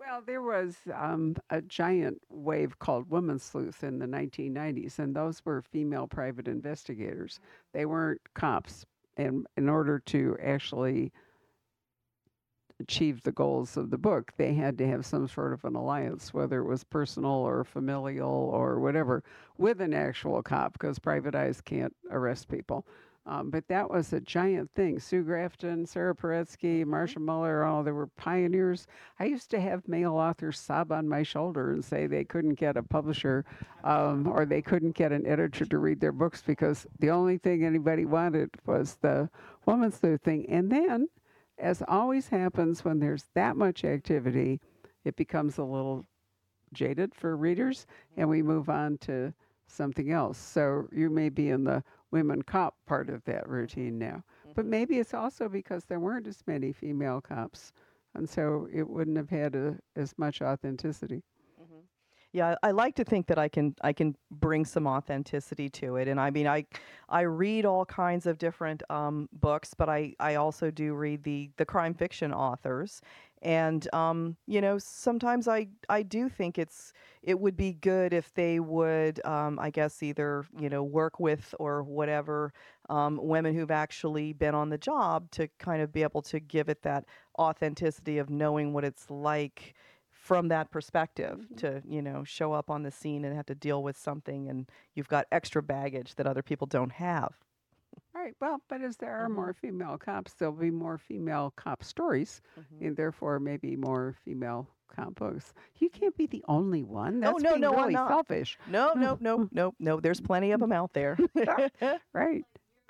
Well, there was um, a giant wave called Women's Sleuth in the nineteen nineties, and those were female private investigators. They weren't cops. And in order to actually achieve the goals of the book, they had to have some sort of an alliance, whether it was personal or familial or whatever, with an actual cop, because private eyes can't arrest people. Um, but that was a giant thing. Sue Grafton, Sarah Paretsky, Marcia Muller, all they were pioneers. I used to have male authors sob on my shoulder and say they couldn't get a publisher um, or they couldn't get an editor to read their books because the only thing anybody wanted was the Woman's Sleuth thing. And then, as always happens when there's that much activity, it becomes a little jaded for readers, and we move on to something else. So you may be in the women cop part of that routine now. But maybe it's also because there weren't as many female cops, and so it wouldn't have had a, as much authenticity. Yeah, I like to think that I can I can bring some authenticity to it, and I mean I I read all kinds of different um, books, but I, I also do read the the crime fiction authors, and um, you know sometimes I I do think it's it would be good if they would um, I guess either you know work with or whatever um, women who've actually been on the job to kind of be able to give it that authenticity of knowing what it's like from that perspective Mhm. to, you know, show up on the scene and have to deal with something and you've got extra baggage that other people don't have. Right. Well, but as there are Mhm. more female cops, there'll be more female cop stories, Mhm. and therefore maybe more female cop books. You can't be the only one. Oh, That's no, being no, I'm really not. selfish. No, no, no, no, no. There's plenty of them out there. Right.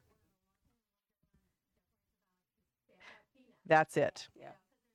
That's it. Yeah.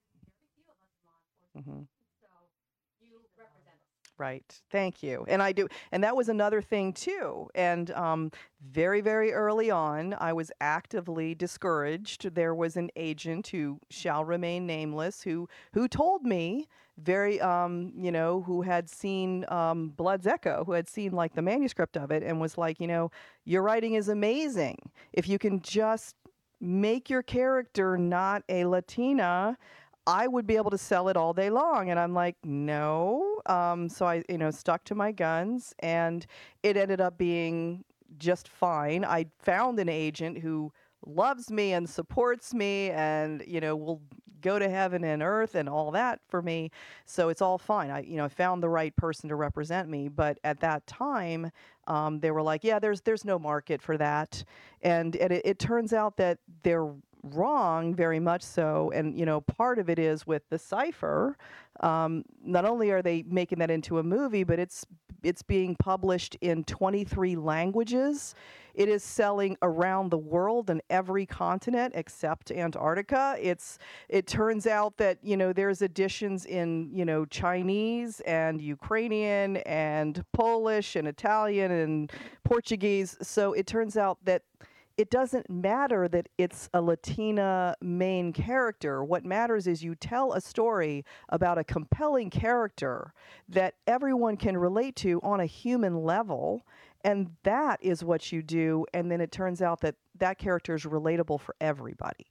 Mhm. So you represent us. Right. Thank you. And I do. And that was another thing too. And um, very, very early on, I was actively discouraged. There was an agent who shall remain nameless who who told me very, um, you know, who had seen um, Blood's Echo, who had seen like the manuscript of it and was like, you know, your writing is amazing. If you can just make your character not a Latina, I would be able to sell it all day long. And I'm like, no. Um, so I, you know, stuck to my guns and it ended up being just fine. I found an agent who loves me and supports me and, you know, will go to heaven and earth and all that for me. So it's all fine. I, you know, found the right person to represent me. But at that time, um, they were like, yeah, there's, there's no market for that. And, and it, it turns out that they're wrong, very much so. And, you know, part of it is with The Cipher. Um, not only are they making that into a movie, but it's it's being published in twenty-three languages. It is selling around the world in every continent except Antarctica. It's it turns out that, you know, there's editions in, you know, Chinese and Ukrainian and Polish and Italian and Portuguese. So it turns out that it doesn't matter that it's a Latina main character. What matters is you tell a story about a compelling character that everyone can relate to on a human level, and that is what you do, and then it turns out that that character is relatable for everybody.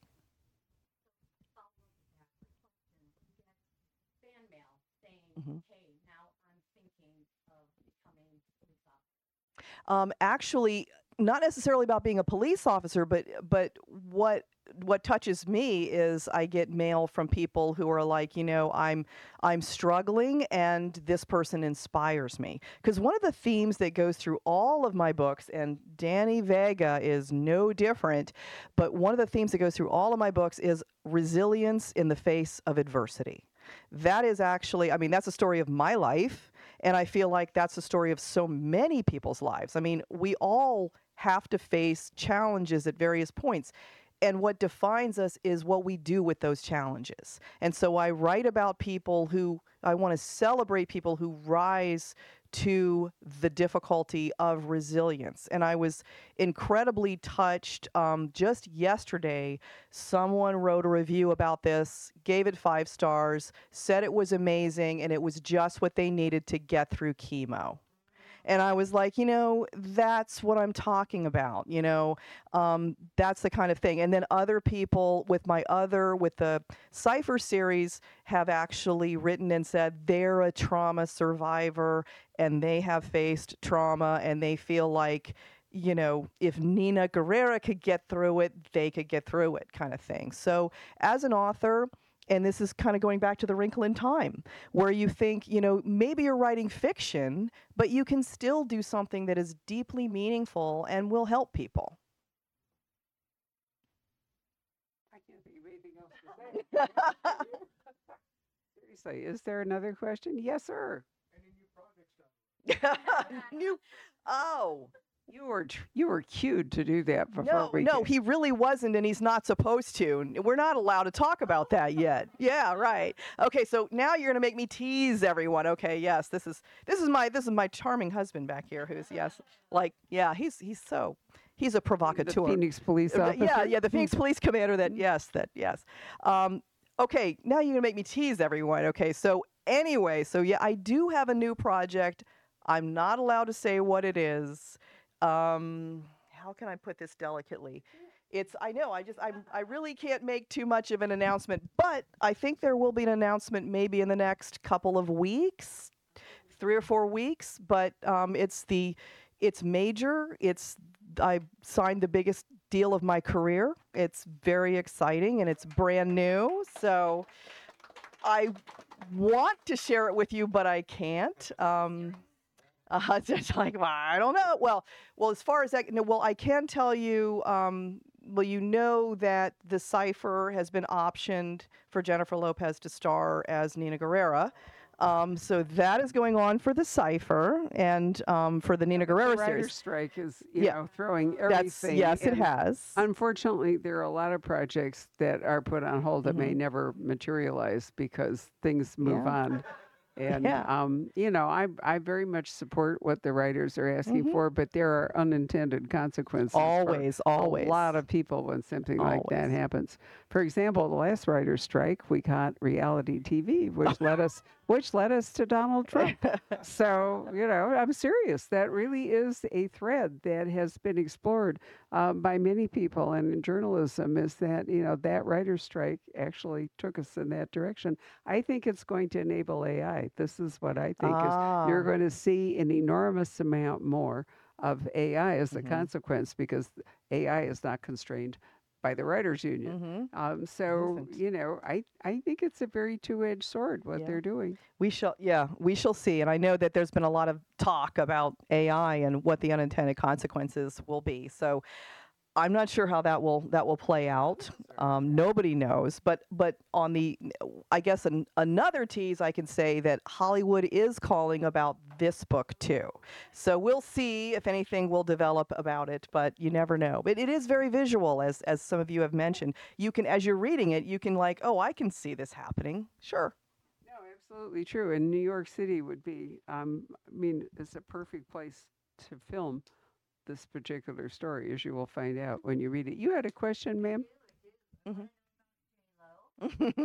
Fan mail saying, Mhm. hey, now I'm thinking of becoming a police officer. Um, actually, not necessarily about being a police officer, but but what what touches me is I get mail from people who are like, you know, I'm I'm struggling and this person inspires me. Because one of the themes that goes through all of my books, and Danny Vega is no different, but one of the themes that goes through all of my books is resilience in the face of adversity. That is actually, I mean, that's a story of my life. And I feel like that's the story of so many people's lives. I mean, we all have to face challenges at various points. And what defines us is what we do with those challenges. And so I write about people who, I want to celebrate people who rise to the difficulty of resilience. And I was incredibly touched. Um, just yesterday, someone wrote a review about this, gave it five stars, said it was amazing, and it was just what they needed to get through chemo. And I was like, you know, that's what I'm talking about. You know, um, that's the kind of thing. And then other people with my other, with the Cypher series, have actually written and said they're a trauma survivor and they have faced trauma and they feel like, you know, if Nina Guerrera could get through it, they could get through it, kind of thing. So as an author, and this is kind of going back to The Wrinkle in Time, where you think, you know, maybe you're writing fiction, but you can still do something that is deeply meaningful and will help people. I can't think of anything else to say. Seriously, is there another question? Yes, sir. New, oh. You were tr- you were cued to do that before No, we no, did. he really wasn't, and he's not supposed to. N- We're not allowed to talk about that yet. Yeah, right. Okay, so now you're gonna make me tease everyone. Okay, yes, this is this is my this is my charming husband back here, who's yes, like yeah, he's he's so he's a The provocateur. Phoenix police Uh, officer. Yeah, yeah, the Phoenix police commander. That yes, that yes. Um, okay, now you're gonna make me tease everyone. Okay, so anyway, so yeah, I do have a new project. I'm not allowed to say what it is. Um, how can I put this delicately? It's I know I just I I really can't make too much of an announcement, but I think there will be an announcement maybe in the next couple of weeks, three or four weeks. But um, it's the it's major. It's I signed the biggest deal of my career. It's very exciting and it's brand new. So I want to share it with you, but I can't. Um, uh, it's like, well, I don't know. Well, well, as far as that, no, well, I can tell you. Um, well, you know that the Cypher has been optioned for Jennifer Lopez to star as Nina Guerrera. Um, so that is going on for the Cypher and um, for the Nina The Guerrera writer's series. strike is, you Yeah. know, throwing That's everything. yes, it and has. Unfortunately, there are a lot of projects that are put on hold that may Mhm. never materialize because things move Yeah. on. And Yeah. um, you know, I I very much support what the writers are asking Mhm. for, but there are unintended consequences. for Always, always. A lot of people when something like that Always. happens. For example, the last writer's strike, we got reality T V, which led us which led us to Donald Trump. So, you know, I'm serious. That really is a thread that has been explored um, by many people and in journalism is that, you know, that writer's strike actually took us in that direction. I think it's going to enable A I. This is what I think is you're Ah. going to see an enormous amount more of A I as a Mhm. consequence because A I is not constrained by the writers union. Mhm. Um, so, Isn't. you know, I, I think it's a very two-edged sword what Yeah. they're doing. We shall, yeah, we shall see. And I know that there's been a lot of talk about A I and what the unintended consequences will be. So I'm not sure how that will that will play out. Um, nobody knows. But but on the, I guess an, another tease, I can say that Hollywood is calling about this book too. So we'll see if anything will develop about it. But you never know. But it is very visual, as as some of you have mentioned. You can, as you're reading it, you can like, oh, I can see this happening. Sure. No, absolutely true. And New York City would be, um, I mean, it's a perfect place to film this particular story, as you will find out when you read it. You had a question, ma'am? Mhm. And have you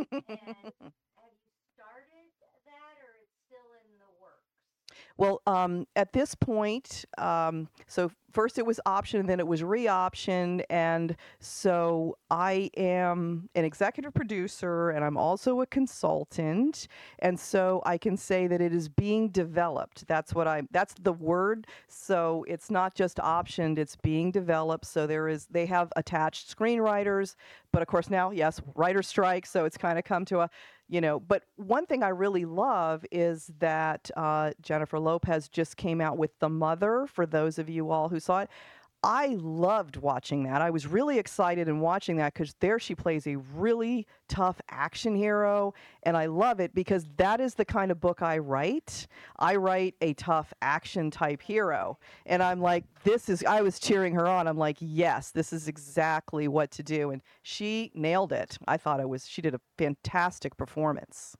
started that, or it's still in the works? Well, um, at this point, um, so first it was optioned, then it was re-optioned, and so I am an executive producer, and I'm also a consultant, and so I can say that it is being developed. That's what I. That's the word. So it's not just optioned; it's being developed. So there is. They have attached screenwriters, but of course now, yes, writer strike. So it's kind of come to a. You know, but one thing I really love is that uh, Jennifer Lopez just came out with The Mother, for those of you all who saw it. I loved watching that. I was really excited in watching that because there she plays a really tough action hero. And I love it because that is the kind of book I write. I write a tough action type hero. And I'm like, this is, I was cheering her on. I'm like, yes, this is exactly what to do. And she nailed it. I thought it was, she did a fantastic performance.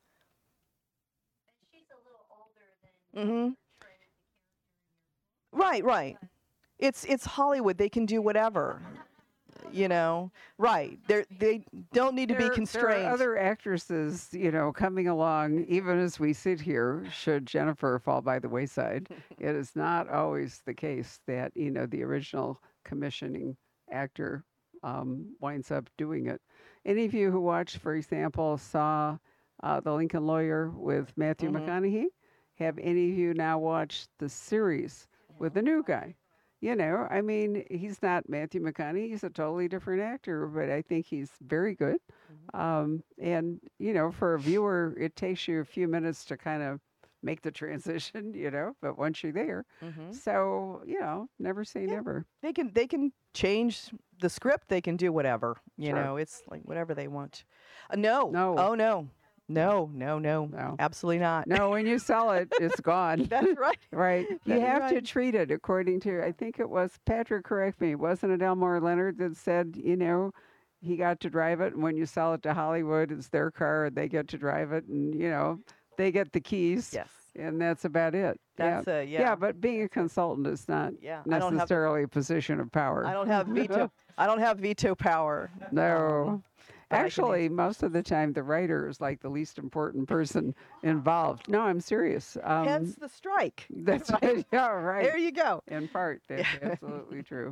And she's a little older than Mm-hmm. you portrayed the character in your book. Right, right. It's it's Hollywood. They can do whatever. You know, right? They they don't need to There, be constrained. there are other actresses, you know, coming along, even as we sit here, should Jennifer fall by the wayside. It is not always the case that, you know, the original commissioning actor um, winds up doing it. Any of you who watched, for example, saw uh, The Lincoln Lawyer with Matthew Mhm. McConaughey? Have any of you now watched the series with the new guy? You know, I mean, he's not Matthew McConaughey. He's a totally different actor, but I think he's very good. Um, and, you know, for a viewer, it takes you a few minutes to kind of make the transition, you know, but once you're there. Mhm. So, you know, never say Yeah. never. They can they can change the script. They can do whatever. You Sure. know, it's like whatever they want. Uh, no. No. Oh no. No. No. No. No. Absolutely not. No, when you sell it, it's gone. That's right. Right. You That is have to right. treat it according to, I think it was, Patrick, correct me, wasn't it Elmore Leonard that said, you know, he got to drive it, and when you sell it to Hollywood, it's their car, and they get to drive it, and, you know, they get the keys, Yes. and that's about it. That's yeah. a yeah. Yeah, but being a consultant is not Yeah. I don't have necessarily a position of power. I don't have veto. I don't have veto power. No. but I can Actually, most of the time, the writer is like the least important person involved. No, I'm serious. Um, Hence the strike. that's right. yeah, right. There you go. In part, that's absolutely true.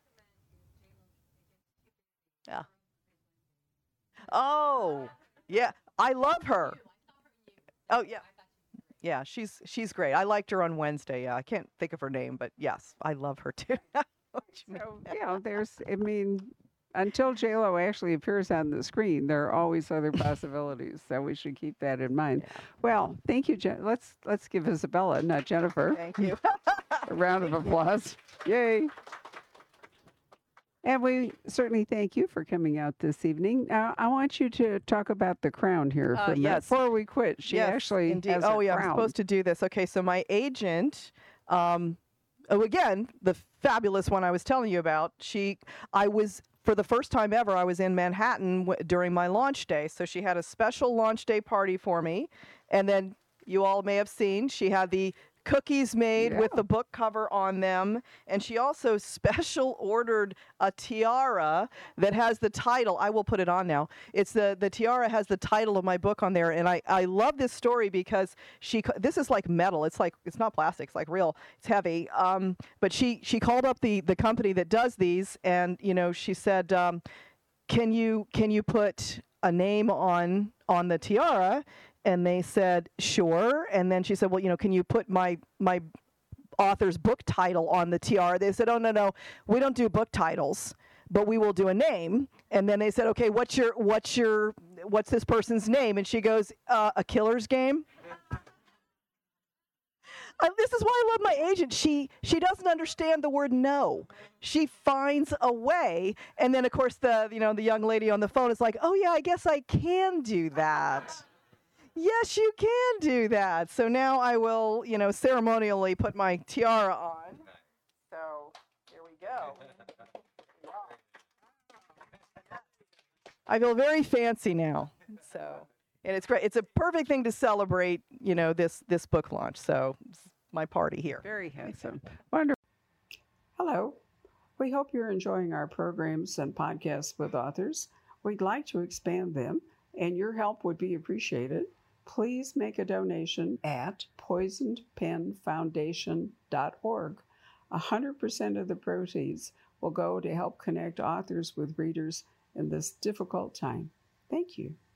Oh, yeah. I love her. Oh yeah. Yeah, she's she's great. I liked her on Wednesday. Yeah, I can't think of her name, but yes, I love her too. What you mean. So, you know, there's, I mean, until J-Lo actually appears on the screen, there are always other possibilities. So we should keep that in mind. Yeah. Well, thank you, Jen. Let's let's give Isabella, not Jennifer, Thank you. a round of applause. Yay. And we certainly thank you for coming out this evening. Now, I want you to talk about the crown here Uh, for a minute yes. before we quit. She Yes, actually indeed. has Oh a yeah, crown. I'm supposed to do this. Okay, so my agent, um, oh again, the fabulous one I was telling you about. She, I was for the first time ever, I was in Manhattan w- during my launch day. So she had a special launch day party for me, and then you all may have seen she had the cookies made with Yeah. the book cover on them, and she also special ordered a tiara that has the title. I will put it on now. It's the the tiara has the title of my book on there, and I I love this story because she ca- this is like metal. It's like it's not plastic. It's like real. It's heavy. Um, but she she called up the the company that does these, and you know she said, um, can you can you put a name on on the tiara? And they said, sure. And then she said, well, you know, can you put my my author's book title on the tiara? They said, oh, no, no, we don't do book titles, but we will do a name. And then they said, okay, what's your, what's your, what's this person's name? And she goes, uh, A Killer's Game. Uh, this is why I love my agent. She she doesn't understand the word no. She finds a way, and then of course the you know the young lady on the phone is like, oh yeah, I guess I can do that. Yes, you can do that. So now I will, you know, ceremonially put my tiara on. So here we go. I feel very fancy now. So, and it's great. It's a perfect thing to celebrate, you know, this this book launch. So, it's my party here. Very handsome. Wonderful. Hello. We hope you're enjoying our programs and podcasts with authors. We'd like to expand them, and your help would be appreciated. Please make a donation at poisoned pen foundation dot org. one hundred percent of the proceeds will go to help connect authors with readers in this difficult time. Thank you.